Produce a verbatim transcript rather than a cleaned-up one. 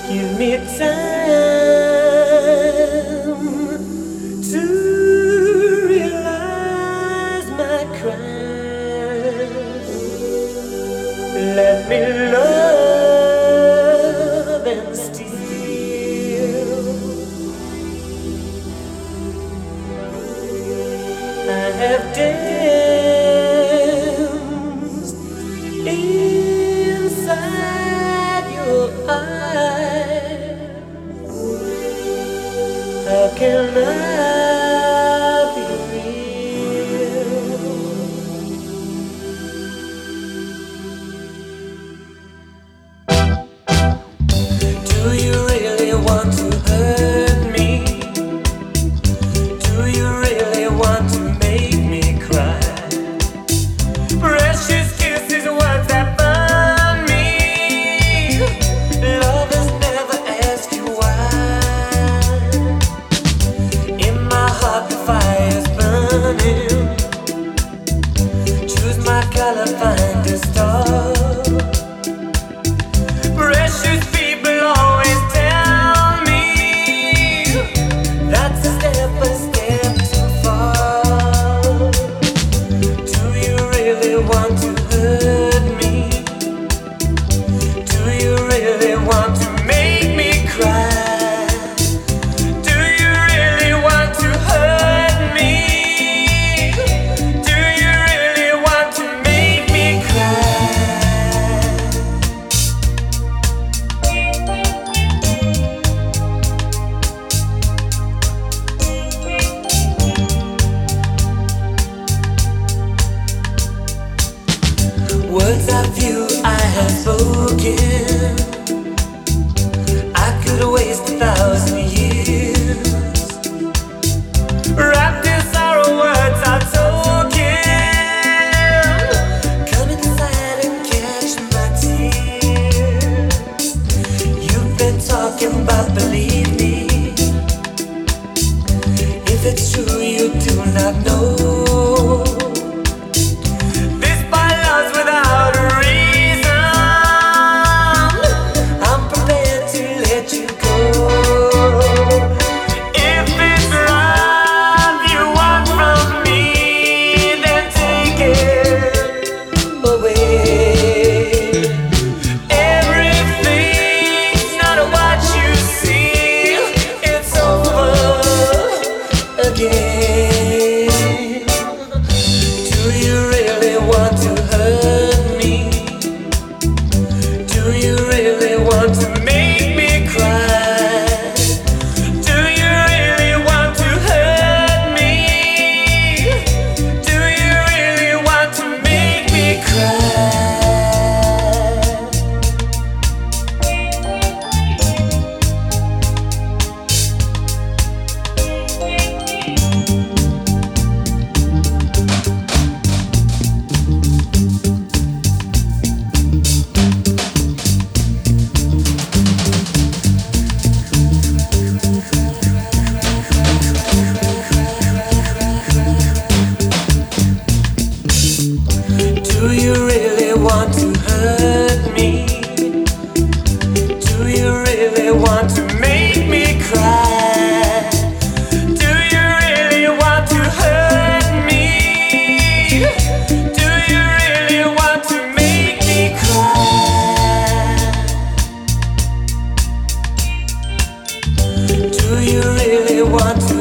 Give me time to realize my crime. Let me love and steal. I have danced inside your eyes. How can I be real? Do you really want to hurt me? Do you really want to make me cry? Precious kisses, words that burn me. Lovers never ask you why. In my heart the fire's burning. Choose my color, find a star. Precious people always tell me that's a step, a step too far. Do you really want to hurt me? Do you really want to make me cry? Do you really want to hurt me? Do you really want to make me cry? Words of you I have spoken, I could waste a thousand years. Wrapped in sorrow, words are token. Come inside and catch my tears. You've been talking about, believe me. If it's true, you do not know. This by love's without a reason. I'm prepared to let you go. If it's love you want from me, then take it away. Everything's not what you see. It's over again. Do you really want to hurt me? Do you really want to make me cry? Do you really want to hurt me? Do you really want to make me cry? Do you really want to hurt me? Do you really want to make me cry? Do you really want to hurt me? Do you really want to make me cry? Do you really want to